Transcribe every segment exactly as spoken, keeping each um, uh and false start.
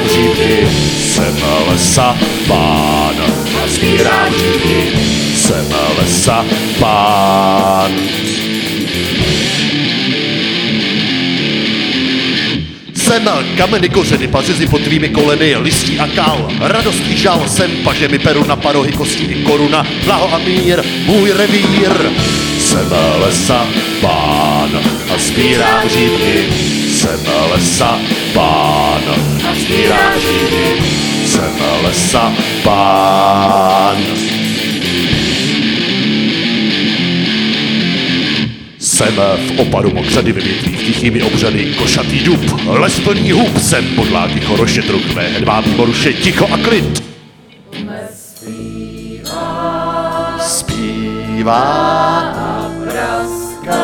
hříbky, jsem lesa pán a sbírám hříbky, jsem lesa pán. Jsem kameny kořeny, pařezy pod tvými koleny, listí a kál, radostný žal, jsem paže mi peru na parohy, kosti i koruna, blaho a mír, můj revír. Jsem lesa pán a sbírám hříbky, jsem lesa pán a sbírám hříbky, jsem lesa pán. Jsem v opadu mokřady ve větvích tichými obřady, košatý dub, les plný hub, jsem podláky choroše, trukvé, hedvábí moruše, ticho a klid. Zpívá, Zpívá a praská,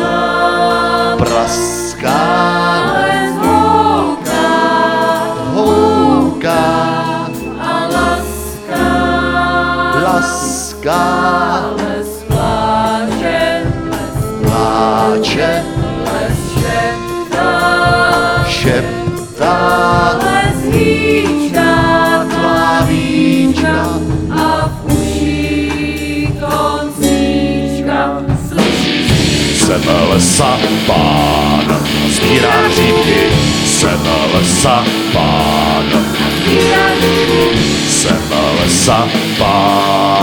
praská, les houká, houká, a laská, laská, les pláče, pláče, les šeptá, šeptá, les hýčká, tvá víčka a v uších koncíčka slyšíš. jsem lesa pán, sbírám hříbky, jsem lesa pán, Sbírám hříbky, jsem lesa pán.